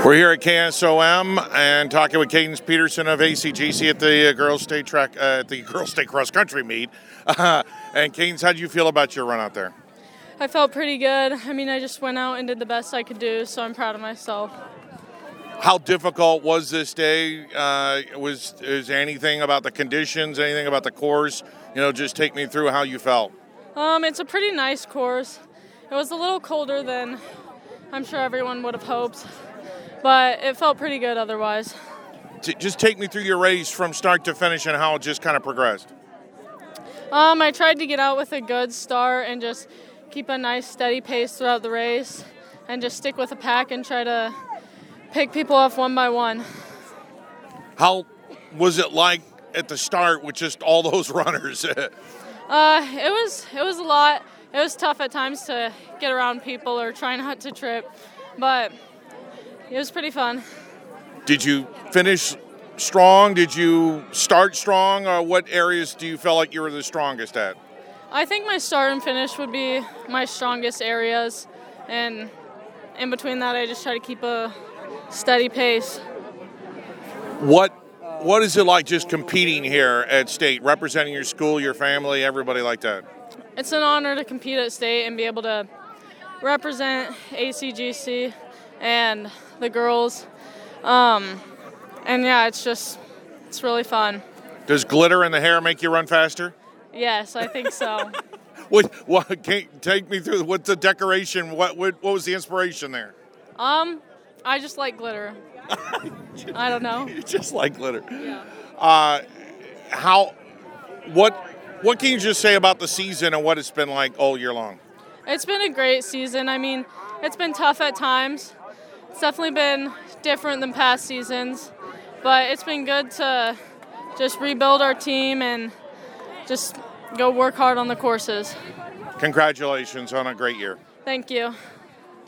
We're here at KSOM and talking with Cadence Peterson of ACGC at the Girls State Cross Country meet. And Cadence, how did you feel about your run out there? I felt pretty good. I just went out and did the best I could do, so I'm proud of myself. How difficult was this day? Is there anything about the conditions, anything about the course? Just take me through how you felt. It's a pretty nice course. It was a little colder than I'm sure everyone would have hoped, but it felt pretty good otherwise. Just take me through your race from start to finish and how it just kind of progressed. I tried to get out with a good start and just keep a nice steady pace throughout the race and just stick with the pack and try to pick people off one by one. How was it like at the start with just all those runners? It was a lot. It was tough at times to get around people or try not to trip, but it was pretty fun. Did you finish strong? Did you start strong? Or what areas do you feel like you were the strongest at? I think my start and finish would be my strongest areas, and in between that I just try to keep a steady pace. What is it like just competing here at State, representing your school, your family, everybody like that? It's an honor to compete at State and be able to represent ACGC and the girls. It's really fun. Does glitter in the hair make you run faster? Yes, I think so. What take me through? What's the decoration? What was the inspiration there? I just like glitter. I don't know. You just like glitter. Yeah. What can you just say about the season and what it's been like all year long? It's been a great season. It's been tough at times. It's definitely been different than past seasons, but it's been good to just rebuild our team and just go work hard on the courses. Congratulations on a great year. Thank you.